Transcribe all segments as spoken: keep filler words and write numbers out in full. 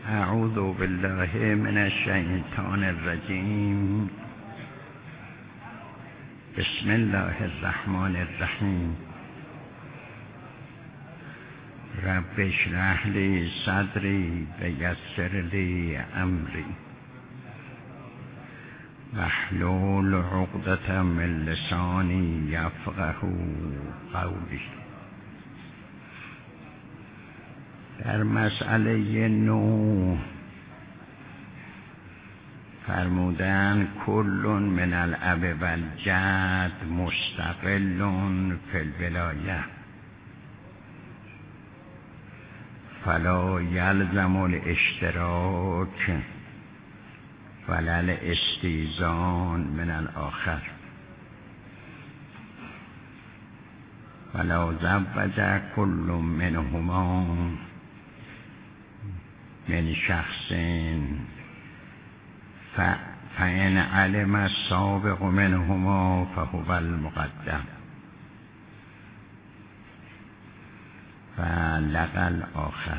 اعوذ بالله من الشیطان الرجیم. بسم الله الرحمن الرحیم. رب اشرح لی صدری ویسر لی امری واحلل عقدة من لسانی یفقهوا قولی. در مسئله نو فرمودن کل من الاب و الجد مستقل فی الولایه فلا یلزم الاشتراک ولا الاستیزان من الاخر ولا زوج کل منهما من شخص فإن علم السابق منهما فهو المقدم فلقى الآخر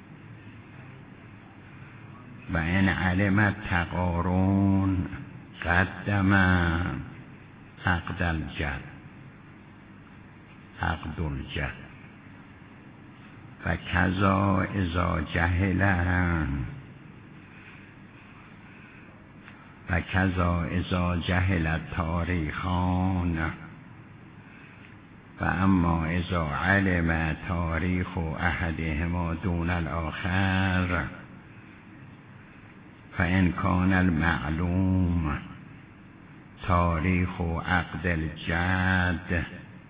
وإن علم التقارن قدم عقد الجد عقد الجد و کذا اذا جهل و کذا اذا جهل التاریخان و اما اذا علم تاریخ احدهما دون الاخر فان کان المعلوم تاریخ عقد الجد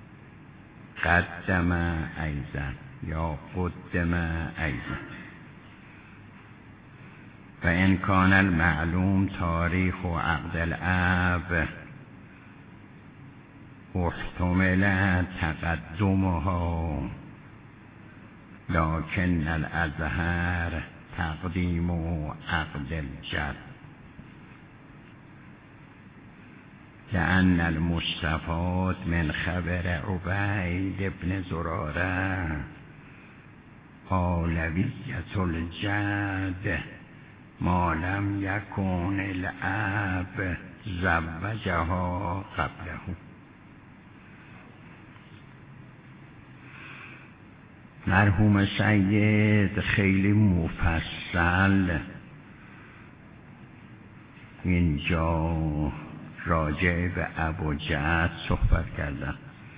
قدم ایضا یا قدم ایضا و ان کان المعلوم تاریخ عقد الاب احتمل تقدمها لكن الازهر تقدیم عقد الجد لأن المستفاد من خبر عبید بن زراره اولویت الجد ما لم یکن الاب زوجها قبله. مرحوم سید خیلی مفصل اینجا راجع به ابوجهل صحبت کردن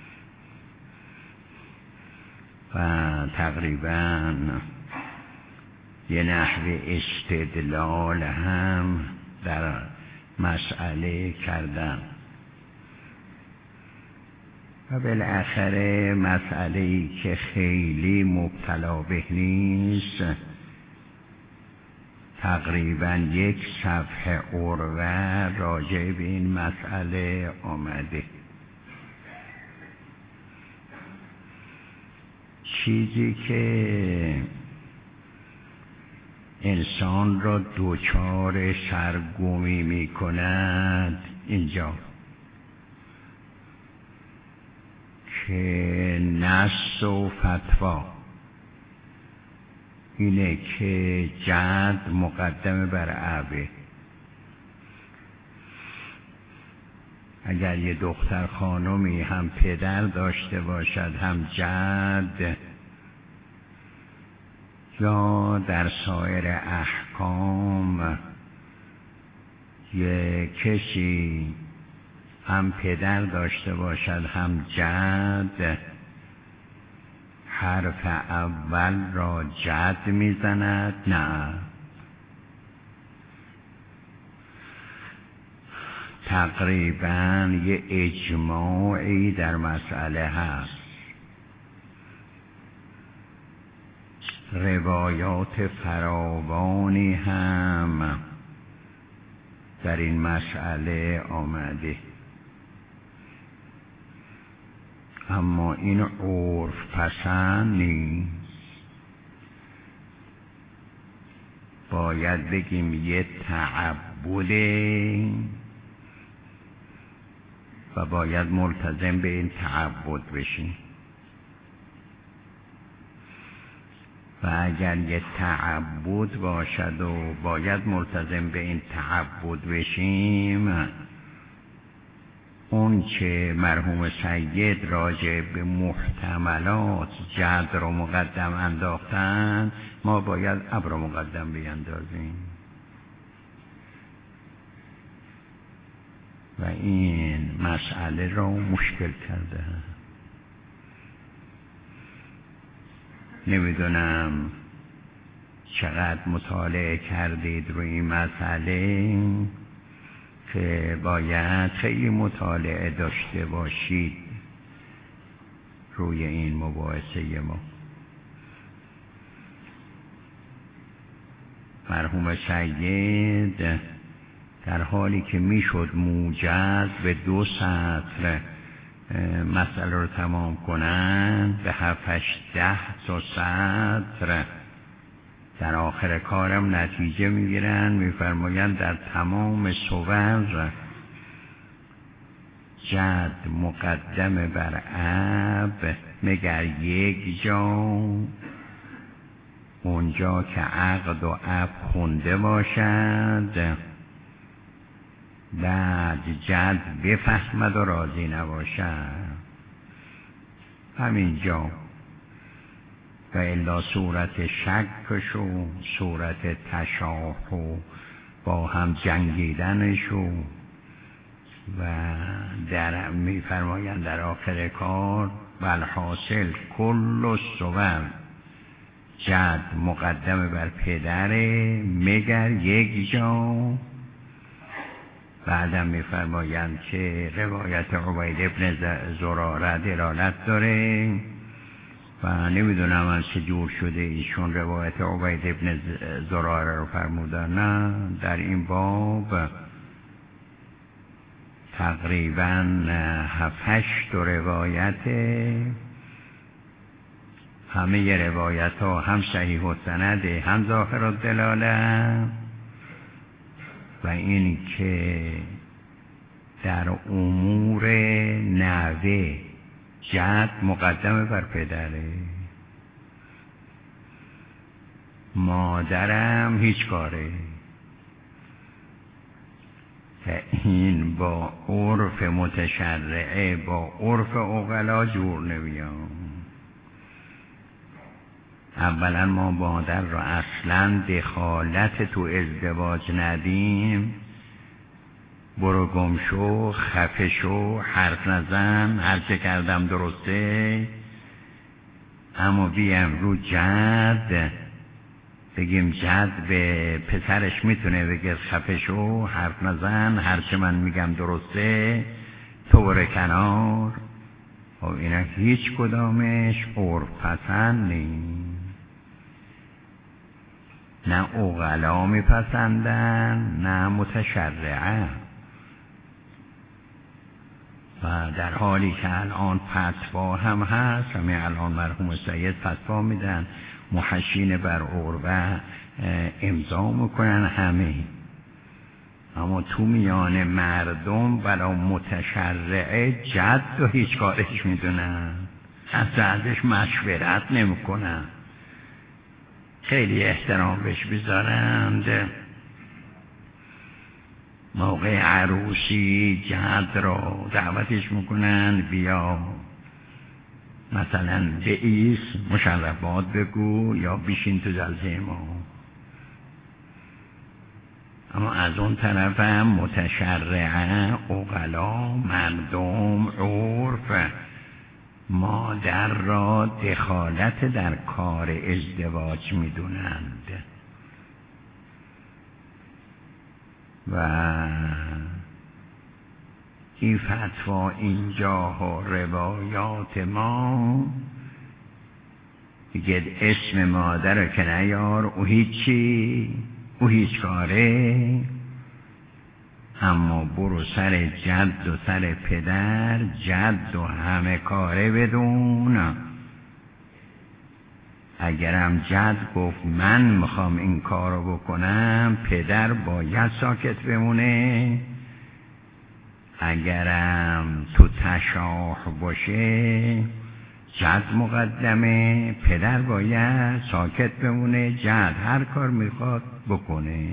و تقریبا یه نحو استدلال هم در مسئله کردن و بالاخره مسئله‌ای که خیلی مبتلا به نیست تقریبا یک صفحه عروه راجع به این مسئله آمده. چیزی که انسان را دوچار سرگمی می کند اینجا که نص و فتوا اینه که جد مقدم بر ابه. اگر یه دختر خانمی هم پدر داشته باشد هم جد یا در سایر احکام یه کسی هم پدر داشته باشد هم جد حرف اول را جد میزند؟ نه، تقریبا یه اجماعی در مسئله هست. روایات فراوانی هم در این مسئله آمده، اما این عرف پسند نیست. باید بگیم یه تعبده و باید ملتزم به این تعبد بشیم. و اگر یه تعبد باشد و باید ملتزم به این تعبد بشیم، اون که مرحوم سید راجع به محتملات جد رو مقدم انداختن، ما باید ابر رو مقدم بیندازیم و این مسئله رو مشکل کرده. نمیدونم چقدر مطالعه کردید روی این مسئله که باید خیلی مطالعه داشته باشید روی این مباحثه ما. مرحوم سید در حالی که میشد موجز به دو سطر مسئله رو تمام کنن، به هفتش ده تا سطر در آخر کارم نتیجه میگیرن. میفرمایند در تمام صور جد مقدم بر اب مگر یک جا، اونجا که عقد و اب خونده باشد، بعد جد بفهمد و راضی نباشد. همینجا و الا صورت شکش و صورت تشاح و با هم جنگیدنش و و در میفرمایند در آخر کار والحاصل کل صور جد مقدم بر پدره مگر یک جا. بعدم میفرمایند که روایت عبید ابن زراره دلالت داره و نمیدونم من چه جور شده ایشون روایت عبید ابن زراره رو فرمودن. نه، در این باب تقریبا هفتش تا روایت، همه روایت ها هم صحیح السند هم ظاهر الدلاله و این که در امور نوه جد مقدم بر پدره، مادرم هیچ کاره. این با عرف متشرعه با عرف عقلا جور نمیام. اولا ما مادر را اصلا دخالت تو ازدواج ندیم، برو گم شو، خفه شو، حرف نزن، هر چه کردم درسته. اما بیم رو جد بگیم جد به پسرش میتونه بگه خفه شو، حرف نزن، هر چه من میگم درسته، تو بره کنار. خب اینا هیچ کدامش عرف پسند نیست. نه عقلا میپسندن نه متشرعه. و در حالی که الان فتوا هم هست، همین الان مرحوم سید فتوا میدن، محشین بر عربه امضا میکنن همه، اما تو میان مردم برای متشرعه جد و هیچ کارش میدونن، اصلا ازش مشورت نمیکنن، خیلی احترام بهش بیزارند. موقع عروسی جد را دعوتش میکنن بیا مثلا به ایس مشرفات بگو یا بیشین تو جلسه ما. اما از اون طرف هم متشرعه عقلا مردم عرف مادر را دخالت در کار ازدواج میدونند و این فتوا اینجاها روایات ما دیگه اسم مادر که نیار، او هیچی، او هیچ کاره. اما برو سر جد و سر پدر، جد و همه کاره بدون. اگرم جد گفت من میخوام این کارو بکنم، پدر باید ساکت بمونه. اگرم تو تشاح باشه، جد مقدمه، پدر باید ساکت بمونه، جد هر کار میخواد بکنه.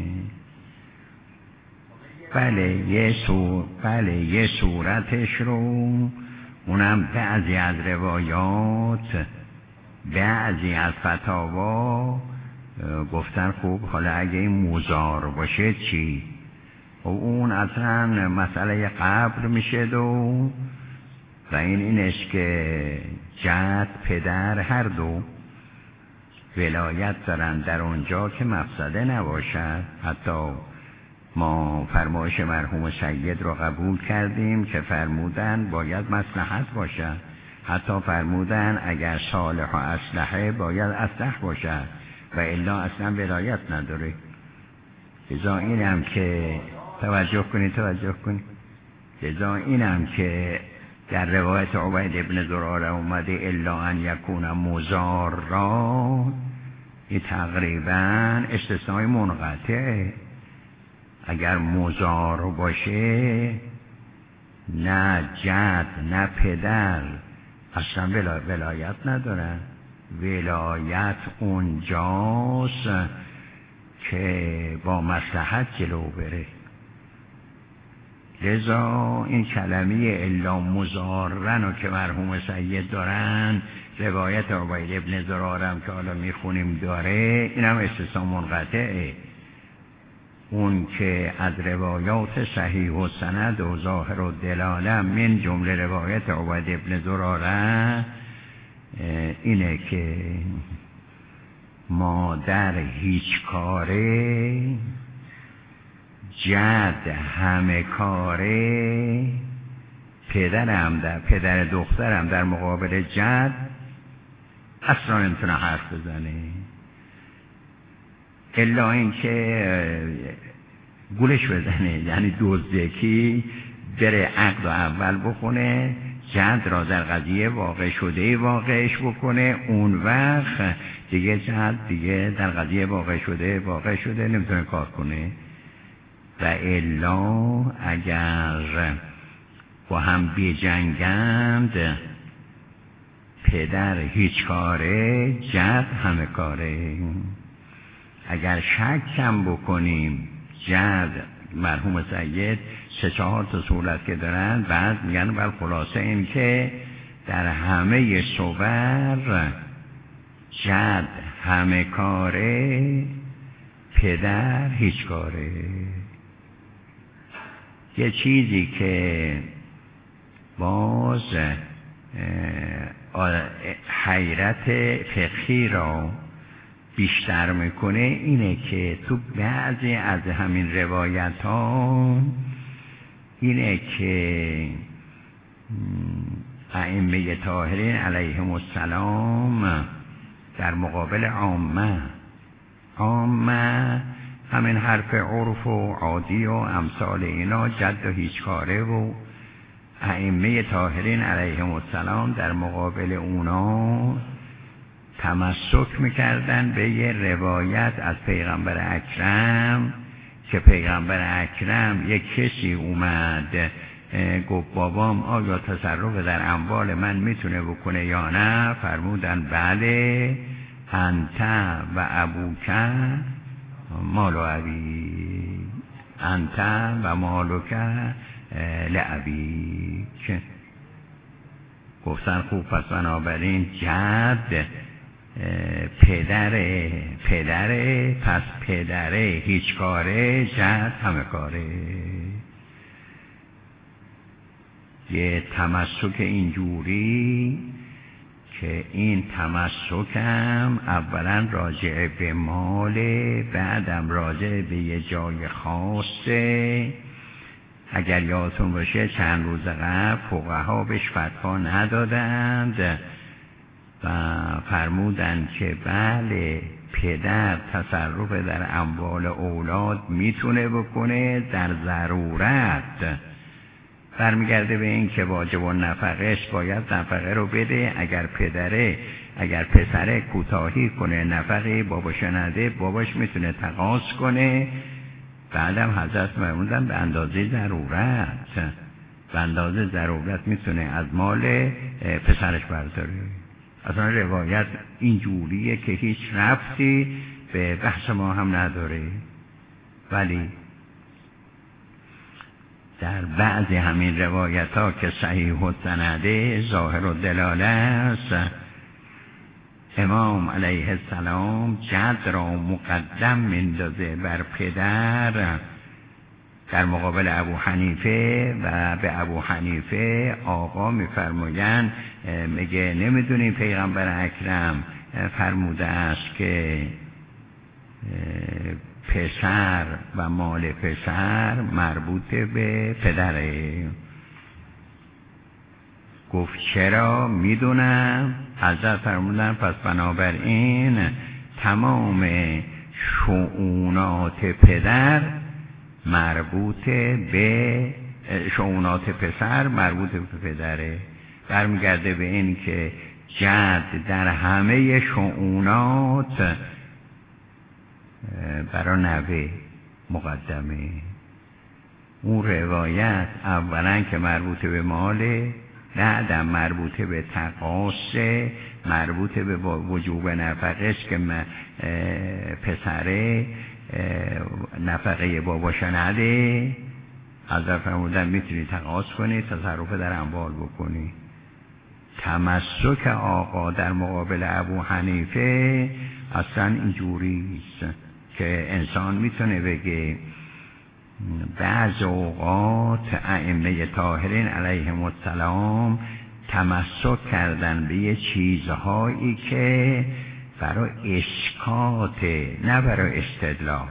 بله یه سور بله یه صورتش رو اونم بعضی از روایات، بعضی از فتاوا گفتن خوب حالا اگه این موزار باشه چی؟ و اون اصلا مسئله قبر میشه دو و این اینش که جد پدر هر دو ولایت دارن در اونجا که مفسده نباشد. حتی ما فرمایش مرحوم سید رو قبول کردیم که فرمودن باید مصلحت باشد، حتی فرمودن اگر صالح و اصلحه باید اصلح باشد و الا اصلا ولایت نداره. لذا اینم که توجه کنید توجه کنید لذا اینم که در روایت عبید ابن زراره اومده الا ان یکون مزار را، این تقریبا استثنای منقطعه. اگر مزار باشه نه جد نه پدر اصلا ولایت ندارن. ولایت اونجاست که با مصلحت جلو بره. لذا این کلمه الا مزارن که مرحوم سید دارن، روایت عبید ابن زرارم که حالا میخونیم داره، این هم استثنا منقطعه. اون که از روایات صحیح و سند و ظاهر و دلاله من جمله روایت عبید ابن زراره اینه که مادر هیچ کاره، جد همه کاره، پدرم در پدر دخترم در مقابل جد اصلا نمیتونه حرف بزنه، الا این که گولش بزنه، یعنی دزدکی بره عقد اول بخونه، جد را در قضیه واقع شده واقعش بکنه، اون وقت دیگه جد دیگه در قضیه واقع شده واقع شده نمیتونه کار کنه. و الا اگر با هم بجنگند پدر هیچ کاره، جد همه کاره. اگر شک کم بکنیم جد مرحوم سید سه چهار تا صورت که دارن، بعد میگن بل خلاصه این که در همه صور جد همه کاره، پدر هیچ کاره. یه چیزی که باز حیرت فقهی را بیشتر میکنه اینه که تو بعضی از همین روایت ها اینه که ائمه طاهرین علیهم السلام در مقابل عامه عامه همین حرف عرف و عادی و امثال اینا، جد و هیچ کاره و ائمه طاهرین علیهم السلام در مقابل اونا تمسک میکردن به یه روایت از پیغمبر اکرم که پیغمبر اکرم یک کسی اومد گفت بابام آیا تصرف در اموال من میتونه بکنه یا نه؟ فرمودن بله، انت و ابوک مال و ابی، انت و مالک لابیک. گفتن خوب پس بنابراین جد پدر پدر پس پدر هیچ کاره، جد همه کاره. یه تمسک اینجوری که این تمسک هم اولا راجع به مال، بعدم راجع به یه جای خاصه. اگر یادتون باشه چند روز قبل فقها بهش فتوا ندادند و فرمودند که بله پدر تصرف در اموال اولاد میتونه بکنه در ضرورت، برمیگرده به این که واجب و نفقهش باید نفقه رو بده. اگر پدره اگر پسره کوتاهی کنه نفقه باباش نده، باباش میتونه تقاضا کنه. بعدم حضرت فرمودن به اندازه ضرورت، به اندازه ضرورت میتونه از مال پسرش برداره. اصلا روایت اینجوریه که هیچ ربطی به بحث ما هم نداره، ولی در بعضی همین روایت ها که صحیح السنده ظاهر الدلاله است، امام علیه السلام جد را مقدم میندازه بر پدر در مقابل ابو حنیفه و به ابو حنیفه آقا میفرمایند میگه نمیدونی پیغمبر اکرم فرموده است که پسر و مال پسر مربوط به پدره. گفت چرا؟ میدونم. حضرت فرمودن پس بنابراین تمام شؤونات پدر مربوط به شؤونات پسر مربوط به پدره. برمیگرده به این که جد در همه شؤونات برای نوه مقدمه. اون روایت اولا که مربوط به ماله، بعدم مربوط به تقاصه، مربوط به وجوب نفقه است که پسره نفقه باباش نده. حضرت فرمودن میتونی تقاص کنی، تصرف در اموال بکنی. تمسک آقا در مقابل ابو حنیفه اصلا اینجوری است که انسان میتونه بگه بعض اوقات ائمه طاهرین علیهم السلام تمسک کردن به یه چیزهایی که برای اسکات نه برای استدلال،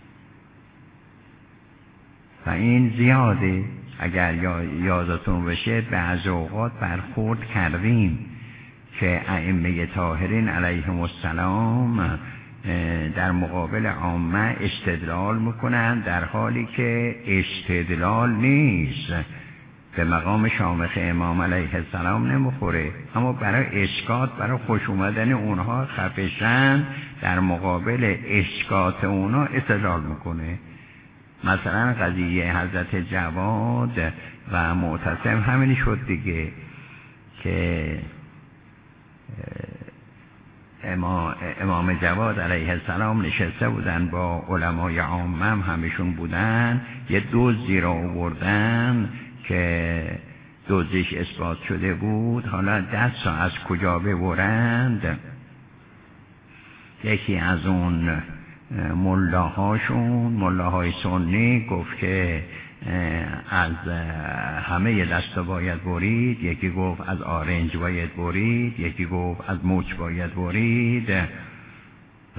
و این زیاده. اگر یادتون بشه بعض اوقات برخورد کردیم که ائمه طاهرین علیهم السلام در مقابل عامه استدلال میکنن در حالی که استدلال نیست، به مقام شامخ امام علیه السلام نمیخوره، اما برای اسکات، برای خوش اومدن اونها خفشن در مقابل اسکات اونها استدلال میکنه. مثلا قضیه حضرت جواد و معتصم همین شد دیگه که امام, امام جواد علیه السلام نشسته بودن با علمای عامه هم همشون بودن، یه دزدی را آوردن که دزدش اثبات شده بود، حالا دست از کجا ببرند؟ یکی از اون ملاهاشون، ملاهای سنی گفت که از همه دستا باید برید، یکی گفت از آرنج باید برید، یکی گفت از موچ باید برید. و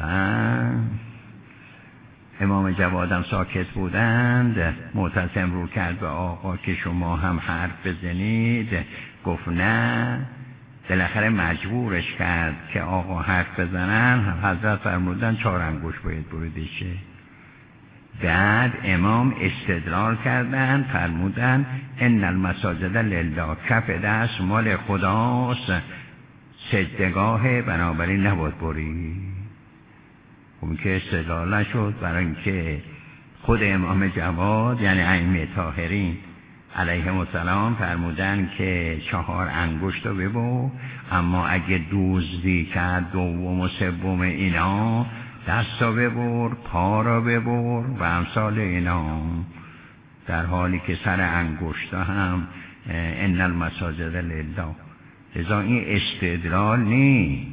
امام جوادم ساکت بودند. معتصم رو کرد به آقا که شما هم حرف بزنید، گفت نه. بالاخره مجبورش کرد که آقا حرف بزنن. حضرت فرمودن چهار انگشت باید بریده شه. بعد امام استدلال کردن، فرمودن ان المساجد لله، کف دست مال خداست، سجدگاه بنابراین نباید بری. اون که استدلال نشد، برای اینکه خود امام جواد یعنی ائمه طاهرین علیهم السلام فرمودن که چهار انگشت رو ببر، اما اگه دزدی کرد دوم و سوم اینا دست رو ببر، پا رو ببر و امثال اینا، در حالی که سر انگشت هم ان المساجد لله. لذا این استدلال نیست،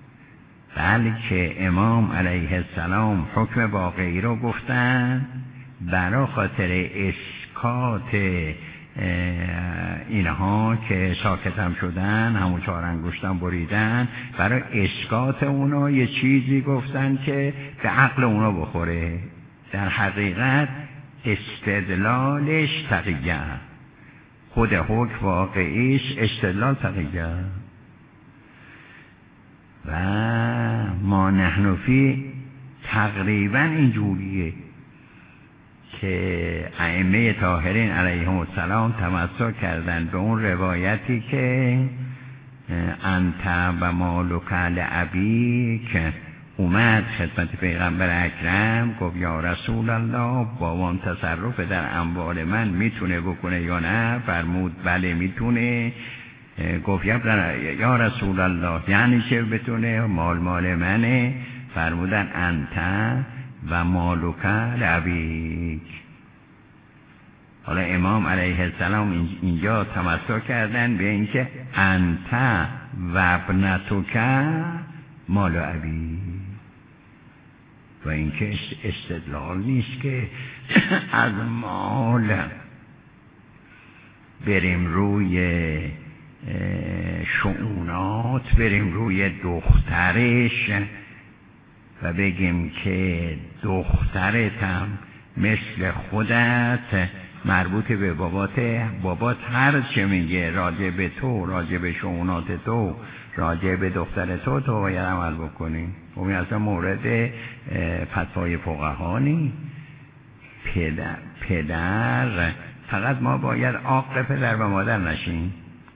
بلکه امام علیه السلام حکم واقعی رو گفتن برای خاطر اسکات اینها که ساکت هم شدن، همون چهار انگشتم بریدن، برای اسکات اونا یه چیزی گفتن که به عقل اونا بخوره. در حقیقت استدلالش تقیه، خود حکم واقعیش استدلال تقیه. و ما نحن فی تقریبا اینجوریه که ائمه طاهرین علیهم السلام تمسک کردن به اون روایتی که انت و مالک لابیک، اومد خدمت پیغمبر اکرم گفت یا رسول الله بابام تصرف در اموال من میتونه بکنه یا نه؟ فرمود بله میتونه. گفت یا رسول الله یعنی چه بتونه مال مال منه؟ فرمودن انت و مالک لابیک. حالا امام علیه السلام اینجا تمسک کردن به اینکه انت و ابنتک مال ابی، و اینکه استدلال نیست که از مال بریم روی شؤونات، بریم روی دخترش و بگیم که دخترتم مثل خودت مربوط به بابات، بابات هر چه میگه راجع به تو، راجع به شؤونات تو، راجع به دختر تو، تو باید عمل بکنی. و این اصلا مورد فتوای فقها نیست. پدر پدر فقط ما باید عاق پدر و مادر نشیم،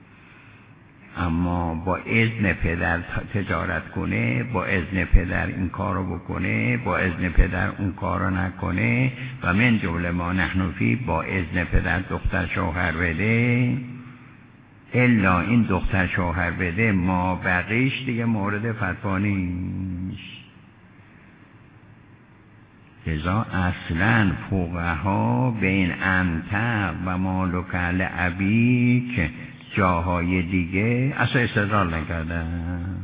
اما با اذن پدر تجارت کنه، با اذن پدر این کارو بکنه، با اذن پدر اون کارو نکنه، و من جمله ما نحن فی، با اذن پدر دختر شوهر بده، الا این دختر شوهر بده ما بقیش دیگه مورد فتوا نیست. لذا اصلا فقها بین انت و مالک لابیک جاهای دیگه اصلا استدلال نکردن.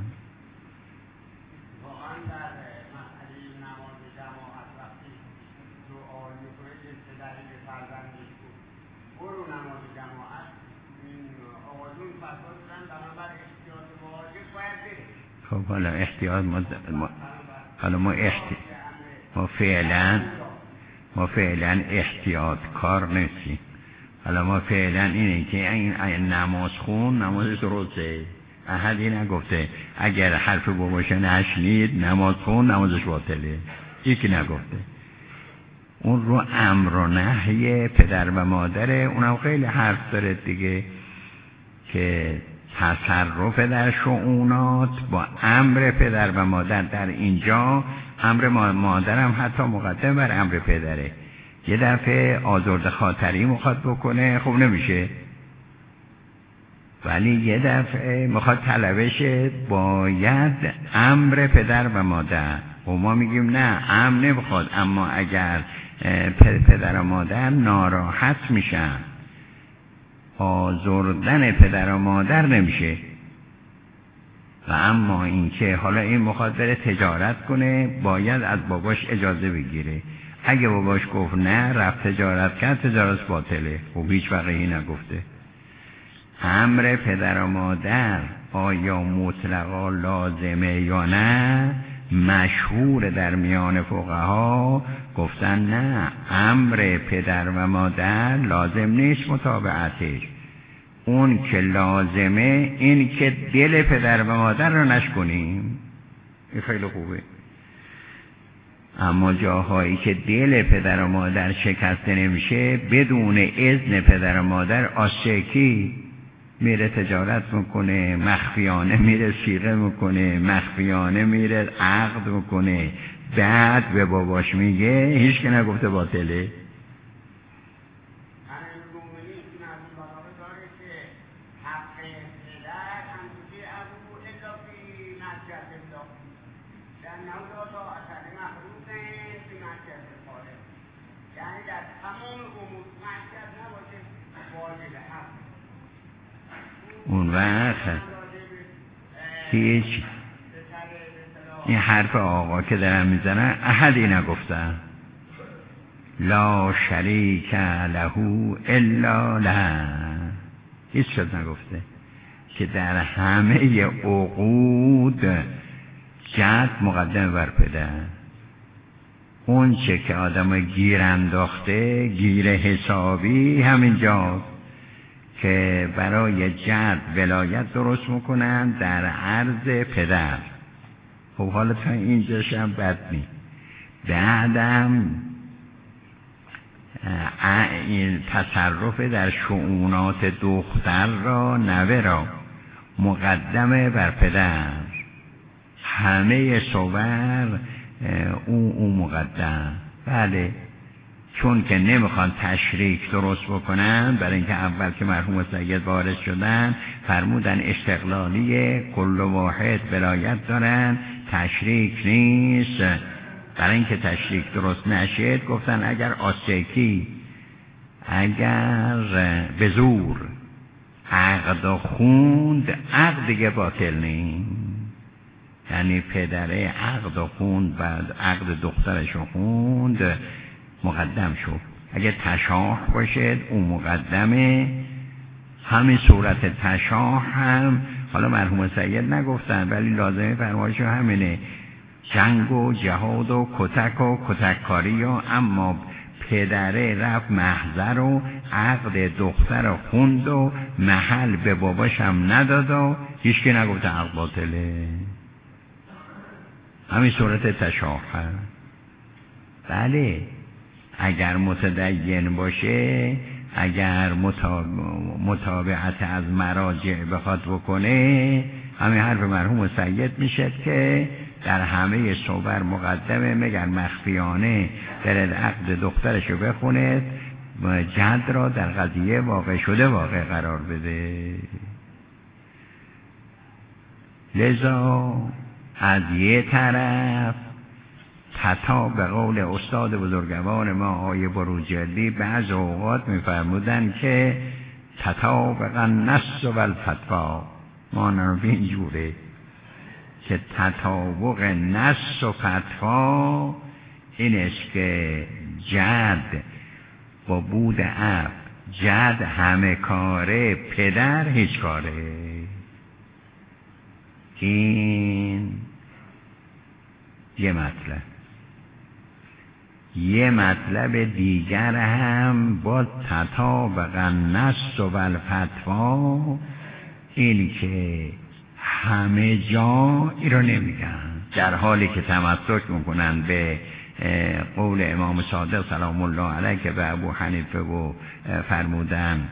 خب حالا احتیاط ما, ما حالا ما احتیاط ما فعلا ما فعلا احتیاط کار نیستیم. حالا ما فعلا اینه که این نماز خون نماز درسته، احدی نگفته اگر حرف باباش نشنید نماز خون نمازش باطله، یکی نگفته. اون رو امر و نهی پدر و مادره، اونم خیلی حرف داره دیگه، که تصرف در شؤونات با امر پدر و مادر. در اینجا امر مادرم حتی مقدم بر امر پدره. یه دفعه آزرد خاطری میخواد بکنه، خب نمیشه، ولی یه دفعه میخواد طلبشه، باید امر پدر و مادر. و ما میگیم نه، امر نمیخواد، اما اگر پدر و مادر ناراحت میشن، آزردن پدر و مادر نمیشه. و اما اینکه حالا این میخواد بره تجارت کنه، باید از باباش اجازه بگیره. اگه باباش گفت نه، رفت تجارت کرد، تجارت باطله. خب هیچ وقتی نگفته. امر پدر و مادر آیا مطلقا لازمه یا نه؟ مشهور در میان فقها گفتن نه، امر پدر و مادر لازم نیست متابعتش. اون که لازمه این که دل پدر و مادر رو نشکنیم. این خیلی خوبه. اما جاهایی که دل پدر و مادر شکسته نمیشه، بدون اذن پدر و مادر آشکی میره تجارت میکنه، مخفیانه میره صیغه میکنه، مخفیانه میره عقد میکنه، بعد به باباش میگه هیچ که نگفته باطله. اون وقت هیچ این حرف آقا که دارن میزنن احدی نگفتن لا شریک له الا له، هیچ شد نگفته که در همه عقود جد مقدم بر پدر. اون چه که آدم گیر انداخته، گیر حسابی همینجاست که برای جد ولایت درست میکنن در عرض پدر. خب حالا تا اینجاش هم بد نی. بعدم این تصرف در شؤونات دختر را، نوه را مقدمه بر پدر. همه صور او او مقدم. بله چون که نمیخوان تشریک درست بکنن، برای اینکه اول که مرحوم سید وارد شدن فرمودن استقلالی کل واحد ولایت دارن، تشریک نیست. برای اینکه تشریک درست نشد گفتن اگر آسیکی اگر به زور عقد خوند، عقد دیگه باطل نیست. یعنی پدره عقد خوند، بعد عقد دخترش خوند، مقدم شد. اگه تشاح باشه اون مقدمه. همین صورت تشاح هم حالا مرحوم سید نگفتن ولی لازمه فرمایش همینه، جنگ و جهاد و کتک و کتککاری و اما پدره رفت محضر و عقد دختر خوند و محل به باباش هم نداد و هیچ که نگفت عقد باطله. همین صورت تشاح هم. بله اگر متدین باشه، اگر متابعت از مراجع بخواد بکنه، همین حرف مرحوم سید میشه که در همه صور مقدمه، مگر مخفیانه برد عقد دخترشو بخونه و جد را در قضیه واقع شده واقع قرار بده. لذا از یه طرف حتی به قول استاد بزرگوار ما آقای بروجردی بعض اوقات میفرمودن که تطابق النص و الفتوا، معنی به اینجوره که تطابق نص و فتوا این است که جد با بود اب، جد همه کاره، پدر هیچ کاره. این یه مطلب. یه مطلب دیگر هم با تطابق النص و الفتوا این که همه جا این رو نمیگن، در حالی که تمسک میکنن به قول امام صادق سلام الله علیه که به ابو حنیفه و فرمودن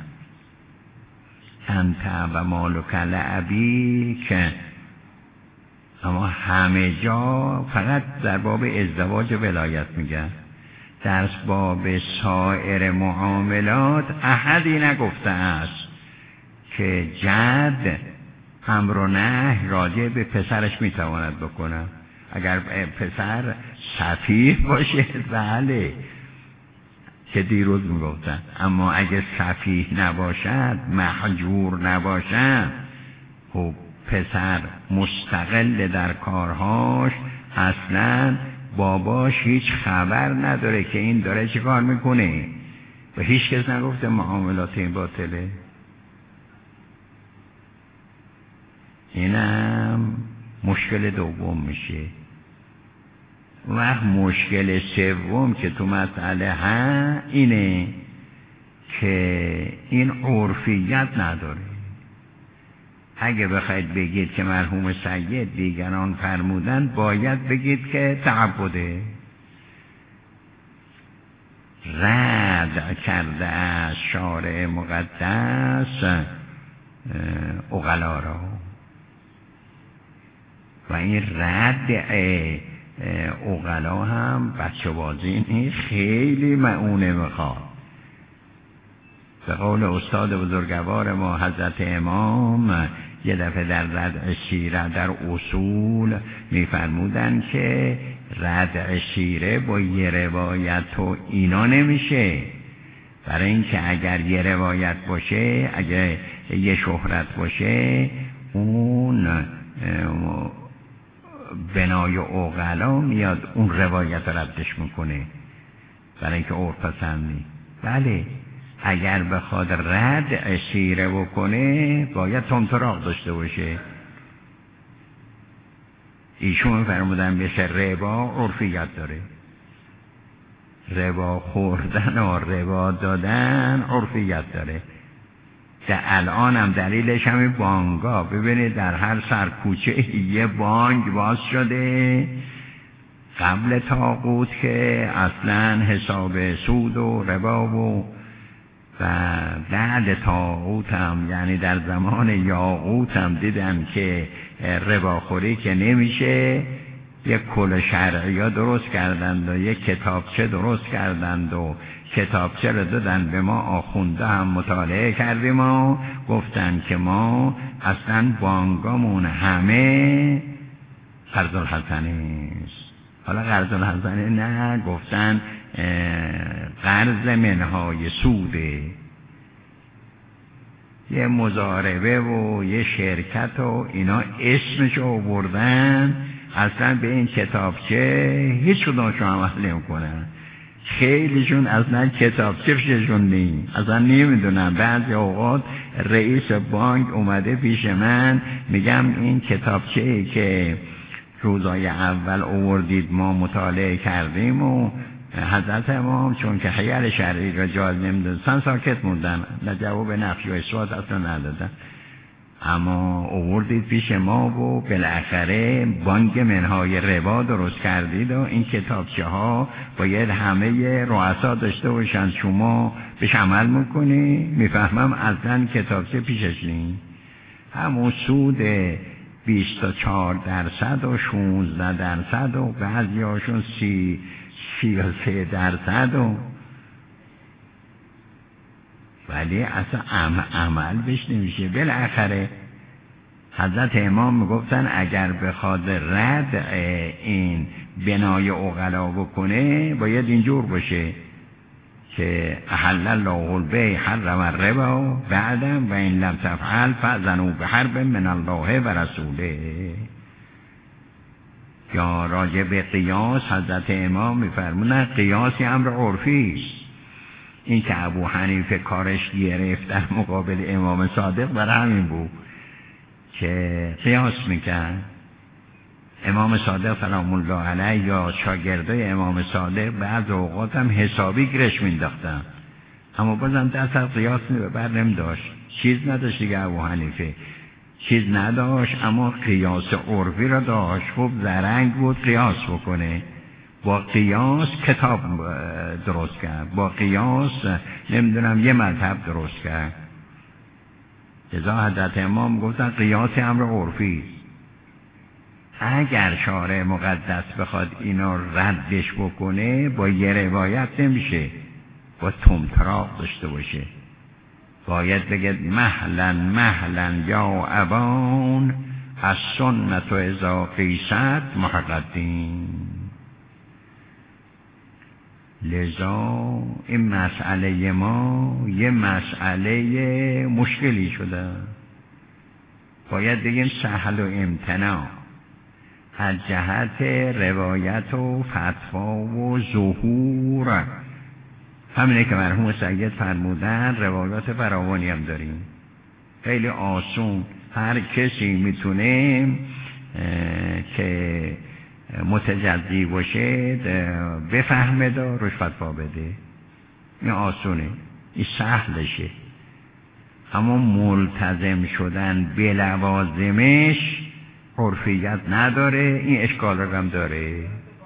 انت و مالک لابیک، اما همه جا فقط در باب ازدواج و ولایت میگن. در باب سایر معاملات احدی نگفته است که جد امر و نهی راجع به پسرش میتواند بکنه. اگر پسر سفیه باشه بله که دیروز میگفتن، اما اگه سفیه نباشد، محجور نباشد، خب پسر مستقل در کارهاش، اصلا باباش هیچ خبر نداره که این داره چه کار میکنه و هیچ کس نگفته معاملات این باطله. اینم مشکل دوم میشه. وقت مشکل سوم که تو مسئله ها اینه که این عرفیت نداره. اگه بخواید بگید که مرحوم سید دیگران فرمودن، باید بگید که تعبده رد کرده از شارع مقدس عقلا را و این رد عقلا هم بچه بازی نیست، خیلی معونه میخواد. به قول استاد بزرگوار ما حضرت امام یه دفعه در ردع شیره در اصول میفرمودن که ردع شیره با یه روایت و اینا نمیشه، برای اینکه اگر یه روایت باشه، اگر یه شهرت باشه، اون بنای عقلا میاد اون روایت ردش میکنه برای اینکه عرف پسند نیست. بله اگر بخواد رد شیره بکنه باید تمتراغ داشته باشه. ایشون فرمودن بشه ربا عرفیت داره، ربا خوردن و ربا دادن عرفیت داره. در الان هم دلیلش همین بانگا، ببینید در هر سرکوچه یه بانک باز شده. قبل طاغوت که اصلا حساب سود و ربا و و بعد طاغوت هم، یعنی در زمان یاغوت هم دیدن که رباخوری که نمیشه، یک کل شرعیه درست کردند و یک کتابچه درست کردند و کتابچه رو دادن به ما، آخونده هم مطالعه کردیم و گفتن که ما اصلا بانگامون همه قرض الحسنه است. حالا قرض الحسنه نه، گفتن قرض منهای سوده. یه مضاربه و یه شرکت و اینا اسمشو آوردن، اصلا به این کتابچه هیچ کدومشون عمل نمی‌کنن. خیلیشون اصلا کتابچه پیششون نیست، اصلا نمیدونن. بعضی اوقات رئیس بانک اومده پیش من، میگم این کتابچه‌ای که روزای اول آوردید ما مطالعه کردیم و حضرت امام چون که خیال شرعی را جاز نمیدونستن ساکت موندن، نه جواب نفی و اثبات اصلا ندادن، اما آوردید پیش ما و بالاخره بانک منهای ربا درست کردید و این کتابچه ها باید همه رؤسا داشته باشن، شما بهش عمل میکنی؟ میفهمم اصلا کتابچه پیشش نیست. همون سود بیست و چهار درصد و شانزده درصد و بعضی هاشون سی سی و سه درصد و ولی اصلا عم عمل بهش نمیشه. بالاخره حضرت امام میگفتن اگر بخواد رد این بنای عقلا بکنه باید اینجور باشه که احل الله البیع حرم الربا بعدم و این لم تفعل فاذنوا بحرب من الله و رسوله. یا راجع به قیاس حضرت امام میفرمونن قیاسی امر عرفی است. این که ابو حنیفه کارش گرفت در مقابل امام صادق برای همین بود که قیاس میکرد. امام صادق سلام الله علیه یا شاگردای امام صادق بعض اوقات هم حسابی گرش مینداختن، اما بازم دست از قیاس بر نمیداشت. چیز نداشت دیگه ابو حنیفه، چیز نداشت، اما قیاس عرفی را داشت. خوب زرنگ بود قیاس بکنه، با قیاس کتاب درست کرد، با قیاس نمیدونم یه مذهب درست کرد. لذا حضرت امام گفتن قیاس امر عرفی. اگر شارع مقدس بخواد اینا ردش بکنه با یه روایت نمیشه، با طمطراق داشته باشه. باید بگید مهلا مهلا یا ابان از سنت و اذا قیست محقدین. لذا این مسئله ما یه مسئله مشکلی شده، باید بگیم سهل و امتناع از جهت روایت و فتوا و ظهور. همینه که مرحوم سید فرمودن روایات فراوانی هم داریم، خیلی آسون، هر کسی میتونه که متجزی باشه بفهمه دا روش فتوا بده. این آسونه، این سهلشه، اما ملتزم شدن به لوازمش عرفیت نداره. این اشکال رو هم داره.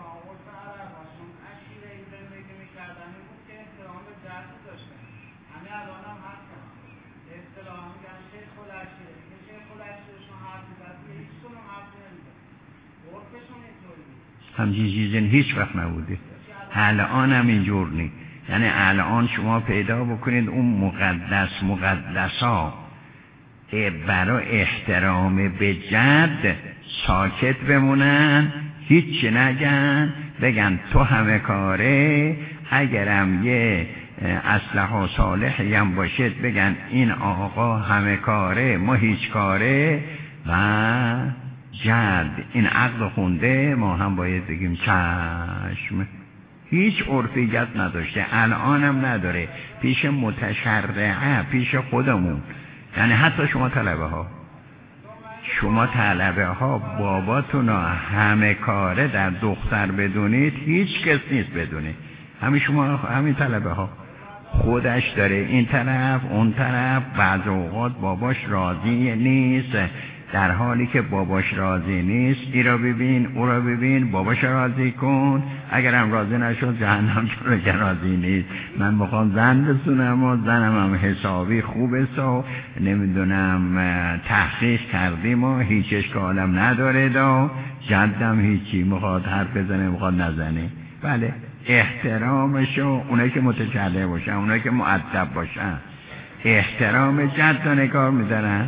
همچین چیزی هیچ وقت نبوده، الان هم اینجور نیست. یعنی الان شما پیدا بکنید اون مقدس مقدسا برای احترام به جد ساکت بمونن، هیچ نگن، بگن تو همه کاره. اگرم یه اسلحه صالحی هم باشد بگن این آقا همه کاره ما هیچ کاره، و جد این عقل خونده ما هم باید بگیم چشم. هیچ عرفیت نداشته، الان هم نداره، پیش متشرعه، پیش خودمون. یعنی حتی شما طلبه ها شما طلبه ها باباتون همه کاره در دختر بدونید هیچ کس نیست بدونه. همین شما همین طلبه ها خودش داره این طرف اون طرف، بعض اوقات باباش راضی نیست، در حالی که باباش راضی نیست. ای را ببین، او را ببین، باباش راضی کن، اگرم راضی نشد جهنم چرا که راضی نیست. من بخوام زن بسونم و زنم هم حسابی خوبه و نمیدونم تحقیق کردیم و هیچ اشکالم نداره دا جدم هیچی میخواد حرف بزنه میخواد نزنه. بله احترامشو، اونایی که متشدد باشن، اونایی که مؤدب باشن احترام جد رو نگاه میدارن.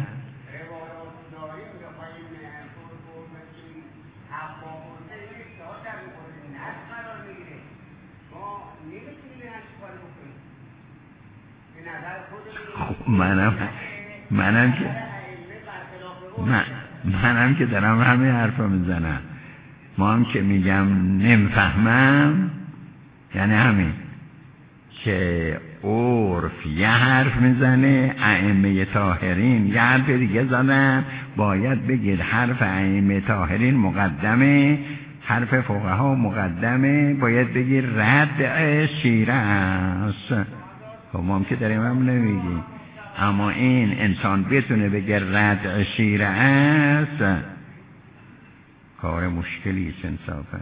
خب منم منم که من منم که دارم همه حرفا میزنم. ما هم که میگم نمیفهمم یعنی همین که عرف یه حرف میزنه، ائمه طاهرین یه حرف دیگه زدن، باید بگید حرف ائمه طاهرین مقدمه، حرف فقها مقدمه، باید بگید رد شیعه است. خب ما هم که داریم هم نمیگیم، اما این انسان بتونه بگه رد شیعه است کار مشکلی است انصافا.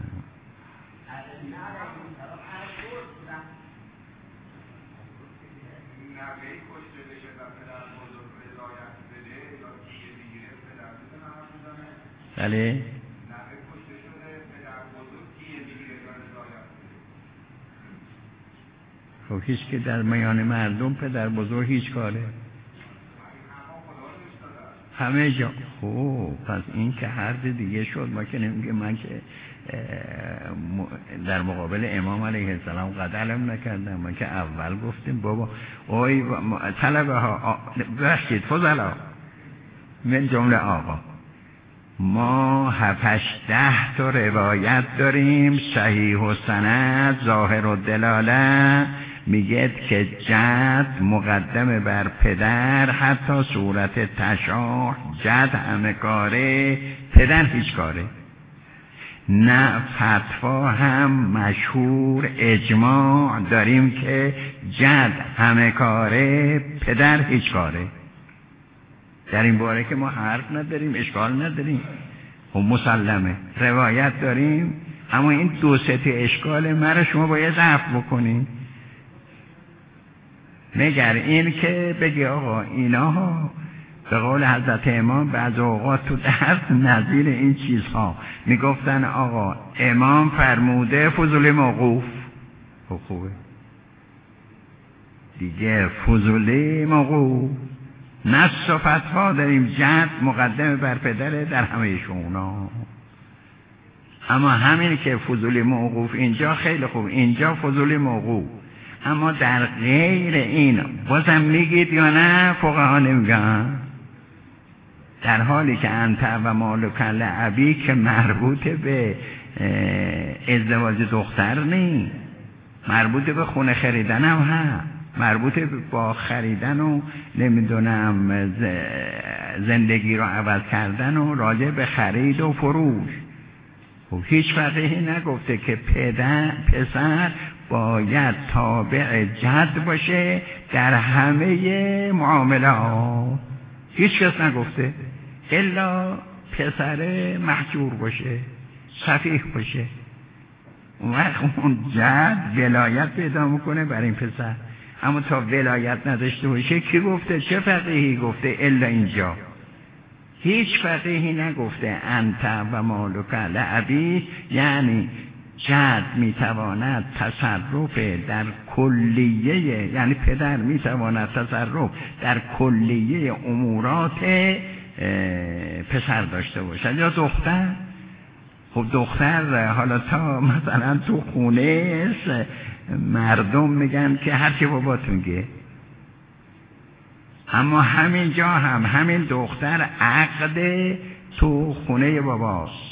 بله خب هیچ که در میان مردم پدر بزرگ هیچ کاره همه جا. خب پس این که حرف دیگه شد. ما که نمیگه من که در مقابل امام علیه السلام قدرم نکردم، ما که اول گفتیم بابا اوی طلبه ها بخشید فضلا من جمله آقا ما هفتش ده تا روایت داریم صحیح و سند ظاهر و دلاله میگه که جد مقدم بر پدر، حتی صورت تشاح جد همه کاره پدر هیچ کاره. نه فتوا هم مشهور اجماع داریم که جد همه کاره پدر هیچ کاره. در این باره که ما حرف نداریم، اشکال نداریم، خب مسلمه روایت داریم، اما این دو سه اشکال مرا شما باید رفع بکنیم. مگر این که بگی آقا اینا به قول حضرت امام بعض اوقات تو درس نظیر این چیزها میگفتن آقا امام فرموده فضول موقوف. خب خوبه دیگه فضول موقوف نص و فتوا داریم جد مقدم بر پدره در همه شونا. اما همین که فضول موقوف اینجا خیلی خوب، اینجا فضول موقوف، اما در غیر این بازم میگید یا نه؟ فقها نمیگن. در حالی که انت و مالک لعبی که مربوط به ازدواج دختر نیست، مربوط به خونه خریدن هم هست، مربوط با خریدن و نمیدونم زندگی رو عوض کردن و راجع به خرید و فروش. خب هیچ فقیهی نگفته که پدر پسر باید تابع جد باشه در همه معاملات. هیچ کس نگفته الا پسر محجور باشه، صفیح باشه، اون وقت اون جد ولایت پیدا میکنه بر این پسر. اما تا ولایت نداشته باشه کی گفته؟ چه فقیهی گفته الا اینجا؟ هیچ فقیهی نگفته انت و مالک لعبی، یعنی جد میتواند تصرف در کلیه، یعنی پدر میتواند تصرف در کلیه امورات پسر داشته باشد یا دختر. خب دختر حالا تا مثلا تو خونه مردم میگن که هر کی بابات میگه، اما همین جا هم همین دختر عقد تو خونه باباست.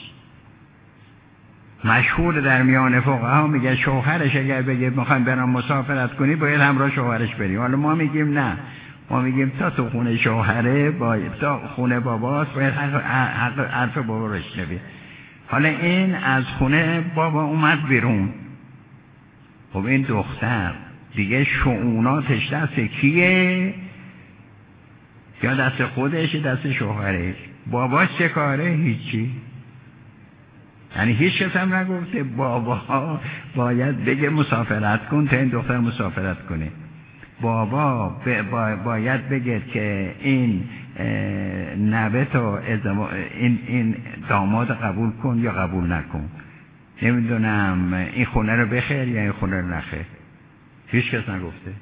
مشهور در میان فقها میگه شوهرش اگر بگه میخوایم برام مسافرت کنی باید همراه شوهرش بریم. حالا ما میگیم نه، ما میگیم تا تو خونه شوهره باید، تا خونه باباست باید حرف بابا رو بشنوی. حالا این از خونه بابا اومد بیرون، خب این دختر دیگه شؤوناتش دست کیه؟ یا دست خودش دست شوهرش. باباش چه کاره؟ هیچی. یعنی هیچ کس هم نگفته بابا باید بگه مسافرت کن تا این دختر مسافرت کنه. بابا باید بگه که این نوه تا این, این داماد قبول کن یا قبول نکن. نمیدونم این خونه رو بخیر یا این خونه رو نخیر. هیچ کس نگفته.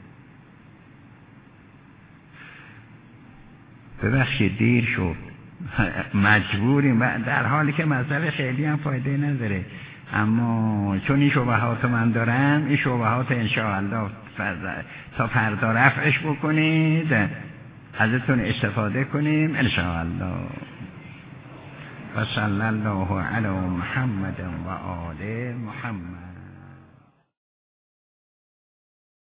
ببخشید دیر شد، مجبوریم، در حالی که مسئله خیلی هم فایده نداره، اما چون این شبهات من دارم، این شبهات انشاءالله تا فردا رفعش بکنید، ازتون استفاده کنیم انشاءالله. و صلی الله علی محمد و آل محمد.